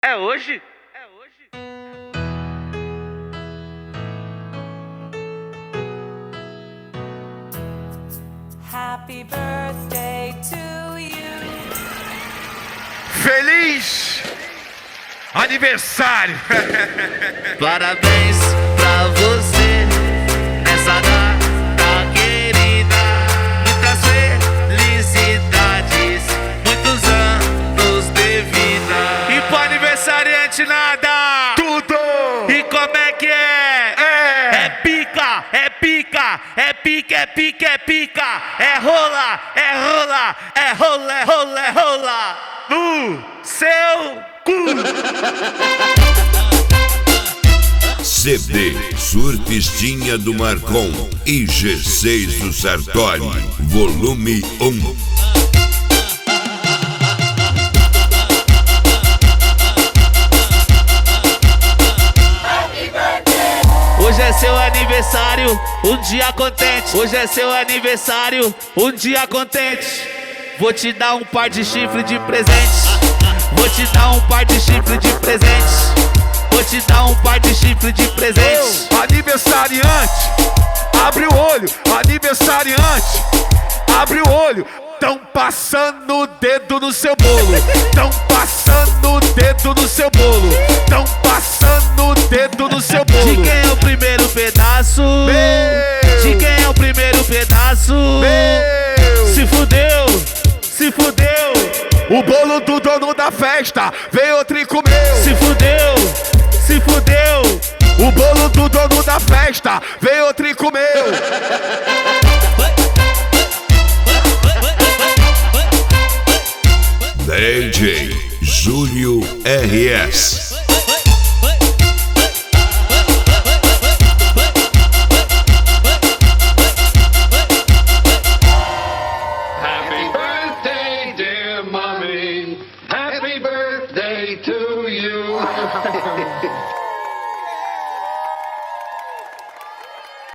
É hoje? Happy birthday to you. Feliz aniversário! Parabéns pra você nessa data querida. Muitas felicidades, muitos anos de vida. E pro aniversariante nada! Tudo! E como é que é? É pica, é pica, é pica, é pica, é pica. É rola, é rola, é rola, é rola, é rola. No seu cu! CD Surfistinha do Marcon e G6 do Sartori, volume 1. Hoje é seu aniversário, um dia contente. Hoje é seu aniversário, um dia contente. Vou te dar um par de chifre de presente. Vou te dar um par de chifre de presente. Vou te dar um par de chifre de presente. Aniversariante, abre o olho. Aniversariante, abre o olho. Tão passando o dedo no seu bolo. Tão passando o dedo no seu bolo. Tão passando o dedo no seu bolo. De quem é o primeiro pedaço? Meu! De quem é o primeiro pedaço? Meu! Se fudeu, se fudeu. O bolo do dono da festa veio outro e comeu. Se fudeu, se fudeu. O bolo do dono da festa veio outro e comeu. DJ Júlio RS. Happy birthday, dear mommy. Happy birthday to you.